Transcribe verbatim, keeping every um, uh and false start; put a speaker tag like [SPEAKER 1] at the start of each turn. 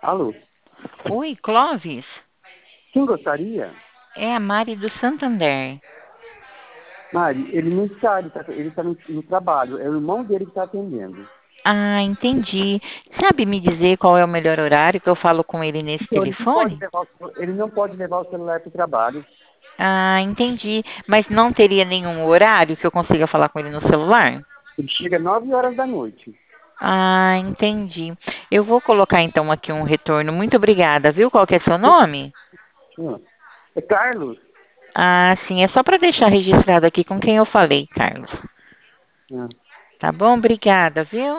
[SPEAKER 1] Alô?
[SPEAKER 2] Oi, Clóvis.
[SPEAKER 1] Quem gostaria?
[SPEAKER 2] É a Mari do Santander.
[SPEAKER 1] Mari, ele não está, ele está ele tá no, no trabalho. É o irmão dele que está atendendo.
[SPEAKER 2] Ah, entendi. Sabe me dizer qual é o melhor horário que eu falo com ele nesse
[SPEAKER 1] Então, ele não pode
[SPEAKER 2] telefone?
[SPEAKER 1] levar o, ele não pode levar o celular para o trabalho.
[SPEAKER 2] Ah, entendi. Mas não teria nenhum horário que eu consiga falar com ele no celular?
[SPEAKER 1] Ele chega às nove horas da noite.
[SPEAKER 2] Ah, entendi. Eu vou colocar então aqui um retorno. Muito obrigada, viu? Qual que é seu nome?
[SPEAKER 1] Hum. É Carlos?
[SPEAKER 2] Ah, sim, é só para deixar registrado aqui com quem eu falei, Carlos.
[SPEAKER 1] Hum.
[SPEAKER 2] Tá bom? Obrigada, viu?